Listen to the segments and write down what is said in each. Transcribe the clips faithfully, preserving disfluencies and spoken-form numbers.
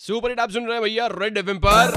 Super hit आप सुन रहे हैं भैया रेड एफएम पर।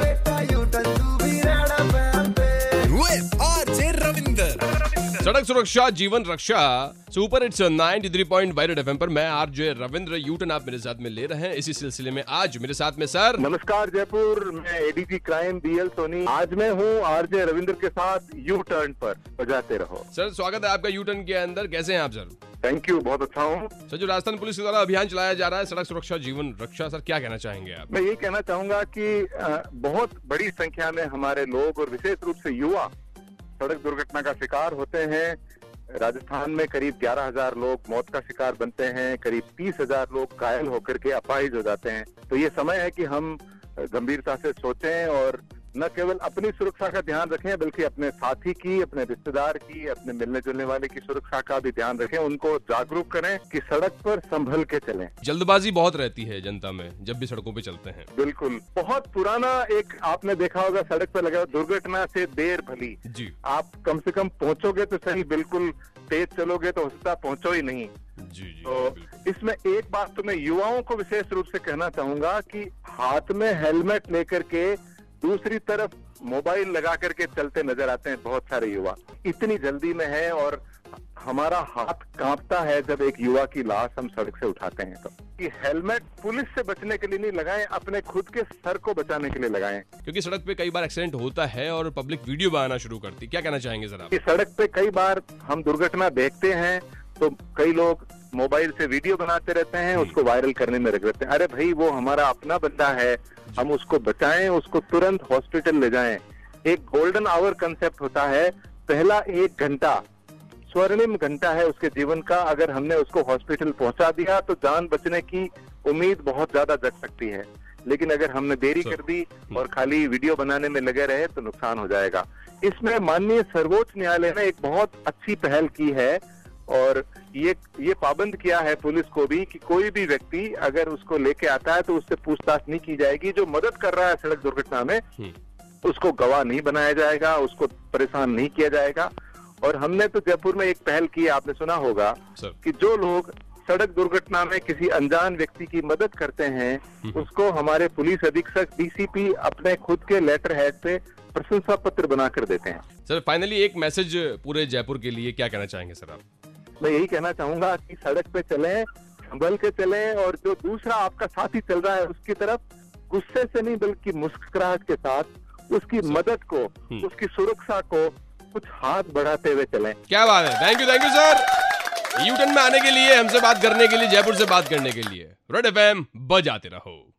सड़क सुरक्षा जीवन रक्षा super hits ninety three point five red FM पर मैं आरजे रविंद्र यूटन आप मेरे साथ में ले रहे हैं। इसी सिलसिले में आज मेरे साथ में सर। नमस्कार जयपुर, मैं एडीजी क्राइम बीएल सोनी। आज मैं हूँ आरजे रविंद्र के साथ यू टर्न पर, बजाते रहो। सर स्वागत है आपका यू टर्न के अंदर। कैसे हैं आप सर? थैंक यू, बहुत अच्छा हूँ। सर जो राजस्थान पुलिस के द्वारा अभियान चलाया जा रहा है सड़क सुरक्षा जीवन रक्षा, सर क्या कहना चाहेंगे आप? मैं ये कहना चाहूंगा कि बहुत बड़ी संख्या में हमारे लोग और विशेष रूप से युवा सड़क दुर्घटना का शिकार होते हैं। राजस्थान में करीब ग्यारह हजार लोग मौत का शिकार बनते हैं, करीब तीस हजार लोग घायल होकर के अपाहिज हो जाते हैं। तो ये समय है कि हम गंभीरता से सोचें और न केवल अपनी सुरक्षा का ध्यान रखें बल्कि अपने साथी की, अपने रिश्तेदार की, अपने मिलने जुलने वाले की सुरक्षा का भी ध्यान रखें। उनको जागरूक करें कि सड़क पर संभल के चलें। जल्दबाजी बहुत रहती है जनता में जब भी सड़कों पे चलते हैं। बिल्कुल, बहुत पुराना एक आपने देखा होगा सड़क पर लगा दुर्घटना से देर भली जी। आप कम से कम पहुंचोगे तो सही, बिल्कुल तेज चलोगे तो हो सकता है पहुंचो ही नहीं। जी जी। तो इसमें एक बात तो मैं युवाओं को विशेष रूप से कहना चाहूंगा कि हाथ में हेलमेट लेकर के दूसरी तरफ मोबाइल लगा करके चलते नजर आते हैं बहुत सारे युवा। इतनी जल्दी में है और हमारा हाथ कांपता है जब एक युवा की लाश हम सड़क से उठाते हैं। तो कि हेलमेट पुलिस से बचने के लिए नहीं लगाएं, अपने खुद के सर को बचाने के लिए लगाएं। क्योंकि सड़क पे कई बार एक्सीडेंट होता है और पब्लिक वीडियो बनाना शुरू करती है। क्या कहना चाहेंगे सर आप? कि सड़क पे कई बार हम दुर्घटना देखते हैं तो कई लोग मोबाइल से वीडियो बनाते रहते हैं, उसको वायरल करने में लग रहते हैं। अरे भाई, वो हमारा अपना बंदा है, हम उसको बचाएं, उसको तुरंत हॉस्पिटल ले जाएं। एक गोल्डन आवर कंसेप्ट होता है, पहला एक घंटा स्वर्णिम घंटा है उसके जीवन का। अगर हमने उसको हॉस्पिटल पहुंचा दिया तो जान बचने की उम्मीद बहुत ज्यादा जग सकती है, लेकिन अगर हमने देरी कर दी और खाली वीडियो बनाने में लगे रहे तो नुकसान हो जाएगा। इसमें माननीय सर्वोच्च न्यायालय ने एक बहुत अच्छी पहल की है और ये ये पाबंद किया है पुलिस को भी कि कोई भी व्यक्ति अगर उसको लेके आता है तो उससे पूछताछ नहीं की जाएगी। जो मदद कर रहा है सड़क दुर्घटना में उसको गवाह नहीं बनाया जाएगा, उसको परेशान नहीं किया जाएगा। और हमने तो जयपुर में एक पहल की, आपने सुना होगा कि जो लोग सड़क दुर्घटना में किसी अनजान व्यक्ति की मदद करते हैं उसको हमारे पुलिस अधीक्षक डीसीपी अपने खुद के लेटर हेड पे प्रशंसा पत्र बना कर देते हैं। सर फाइनली एक मैसेज पूरे जयपुर के लिए क्या कहना चाहेंगे सर आप? मैं यही कहना चाहूंगा कि सड़क पे चलें, संभल के चलें और जो दूसरा आपका साथी चल रहा है उसकी तरफ गुस्से से नहीं बल्कि मुस्कुराहट के साथ उसकी मदद को, उसकी सुरक्षा को कुछ हाथ बढ़ाते हुए चलें। क्या बात है, thank you thank you sir. U turn में आने के लिए, हमसे बात करने के लिए, जयपुर से बात करने के लिए। रेड एफएम बजाते रहो।